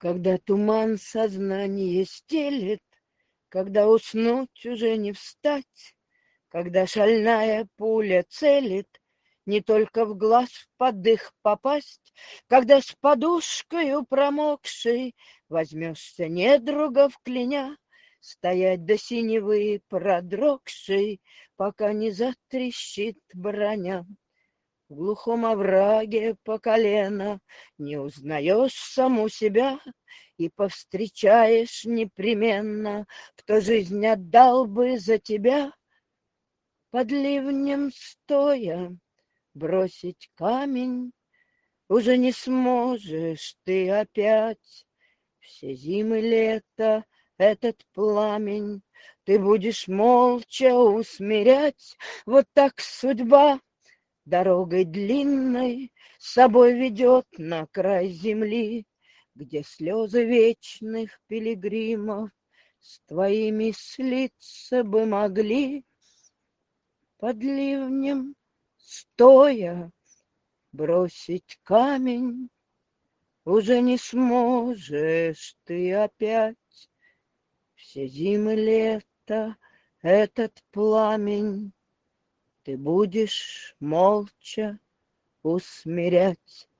Когда туман сознание стелет, когда уснуть уже не встать, когда шальная пуля целит, не только в глаз в подых попасть, когда с подушкою промокшей возьмешься недругов кляня, стоять до синевы продрогшей, пока не затрещит броня. В глухом овраге по колено не узнаешь саму себя и повстречаешь непременно, кто жизнь отдал бы за тебя. Под ливнем стоя бросить камень уже не сможешь ты опять. Все зимы лета этот пламень ты будешь молча усмирять. Вот так судьба дорогой длинной с собой ведет на край земли, где слезы вечных пилигримов с твоими слиться бы могли. Под ливнем стоя бросить камень уже не сможешь ты опять. Все зимы лета этот пламень ты будешь молча усмирять.